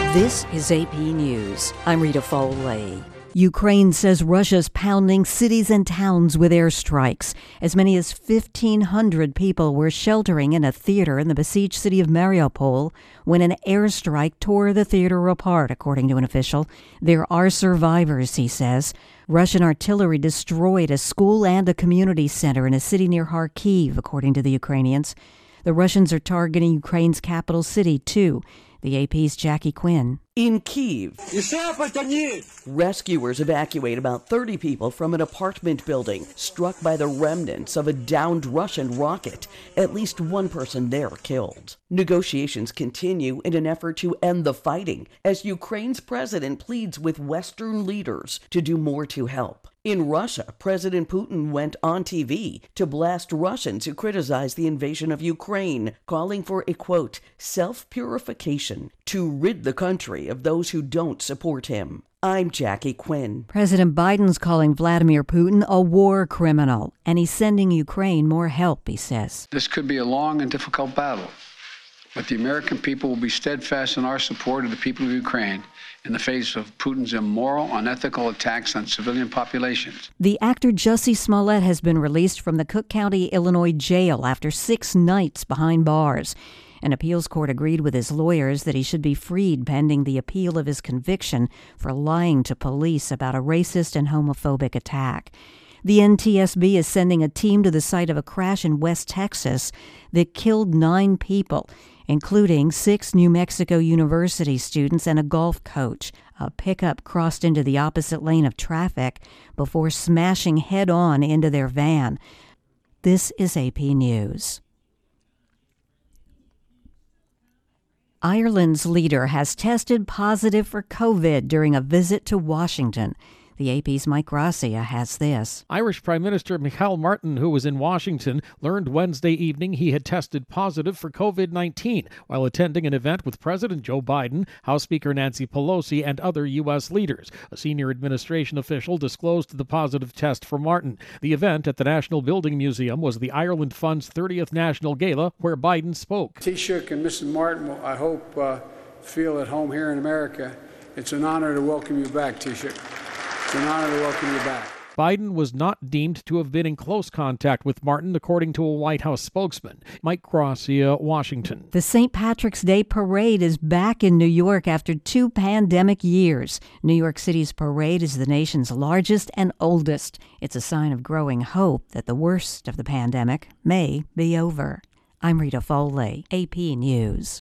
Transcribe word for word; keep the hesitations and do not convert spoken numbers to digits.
This is A P News. I'm Rita Foley. Ukraine says Russia's pounding cities and towns with airstrikes. As many as fifteen hundred people were sheltering in a theater in the besieged city of Mariupol when an airstrike tore the theater apart, according to an official. There are survivors, he says. Russian artillery destroyed a school and a community center in a city near Kharkiv, according to the Ukrainians. The Russians are targeting Ukraine's capital city, too. The A P's Jackie Quinn. In Kyiv, rescuers evacuate about thirty people from an apartment building struck by the remnants of a downed Russian rocket. At least one person there killed. Negotiations continue in an effort to end the fighting as Ukraine's president pleads with Western leaders to do more to help. In Russia, President Putin went on T V to blast Russians who criticized the invasion of Ukraine, calling for a, quote, self-purification to rid the country of those who don't support him. I'm Jackie Quinn. President Biden's calling Vladimir Putin a war criminal, and he's sending Ukraine more help, he says. This could be a long and difficult battle, but the American people will be steadfast in our support of the people of Ukraine in the face of Putin's immoral, unethical attacks on civilian populations. The actor Jussie Smollett has been released from the Cook County, Illinois jail after six nights behind bars. An appeals court agreed with his lawyers that he should be freed pending the appeal of his conviction for lying to police about a racist and homophobic attack. The N T S B is sending a team to the site of a crash in West Texas that killed nine people, including six New Mexico University students and a golf coach. A pickup crossed into the opposite lane of traffic before smashing head-on into their van. This is A P News. Ireland's leader has tested positive for COVID during a visit to Washington. The A P's Mike Gracia has this. Irish Prime Minister Micheál Martin, who was in Washington, learned Wednesday evening he had tested positive for COVID nineteen while attending an event with President Joe Biden, House Speaker Nancy Pelosi, and other U S leaders. A senior administration official disclosed the positive test for Martin. The event at the National Building Museum was the Ireland Fund's thirtieth National Gala, where Biden spoke. Taoiseach and Missus Martin, I hope, uh, feel at home here in America. It's an honor to welcome you back, Taoiseach. It's an honor to welcome you back. Biden was not deemed to have been in close contact with Martin, according to a White House spokesman. Mike Gracia, Washington. The Saint Patrick's Day Parade is back in New York after two pandemic years. New York City's parade is the nation's largest and oldest. It's a sign of growing hope that the worst of the pandemic may be over. I'm Rita Foley, A P News.